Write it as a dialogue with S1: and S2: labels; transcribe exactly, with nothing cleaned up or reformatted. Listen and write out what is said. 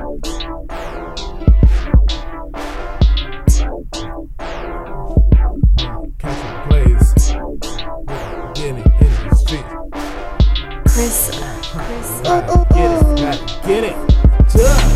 S1: Catching plays, getting it in the street.
S2: Chris, Chris,
S1: Gotta get it, gotta get it.